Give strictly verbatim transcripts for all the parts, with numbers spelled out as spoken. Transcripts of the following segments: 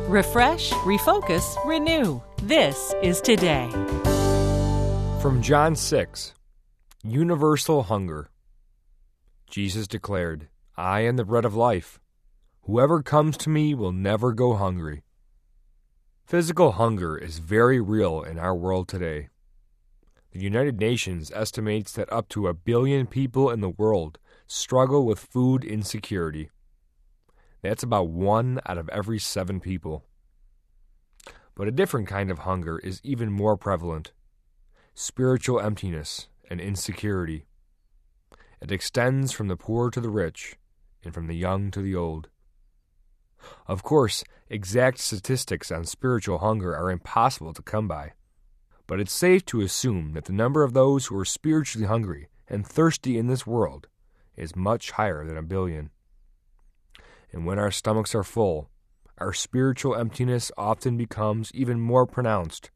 Refresh, refocus, renew. This is Today. From John six, Universal Hunger. Jesus declared, I am the bread of life. Whoever comes to me will never go hungry. Physical hunger is very real in our world today. The United Nations estimates that up to a billion people in the world struggle with food insecurity. That's about one out of every seven people. But a different kind of hunger is even more prevalent: spiritual emptiness and insecurity. It extends from the poor to the rich, and from the young to the old. Of course, exact statistics on spiritual hunger are impossible to come by, but it's safe to assume that the number of those who are spiritually hungry and thirsty in this world is much higher than a billion. And when our stomachs are full, our spiritual emptiness often becomes even more pronounced.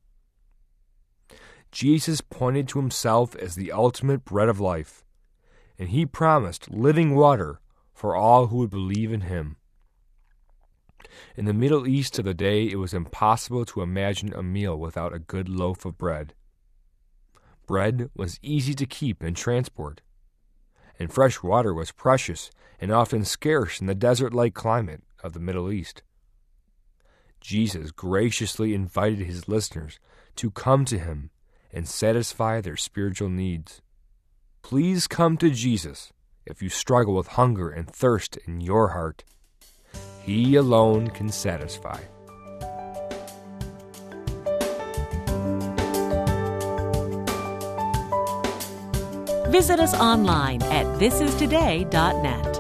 Jesus pointed to himself as the ultimate bread of life, and he promised living water for all who would believe in him. In the Middle East of the day, it was impossible to imagine a meal without a good loaf of bread. Bread was easy to keep and transport, and fresh water was precious and often scarce in the desert-like climate of the Middle East. Jesus graciously invited his listeners to come to him and satisfy their spiritual needs. Please come to Jesus if you struggle with hunger and thirst in your heart. He alone can satisfy. Visit us online at this is today dot net.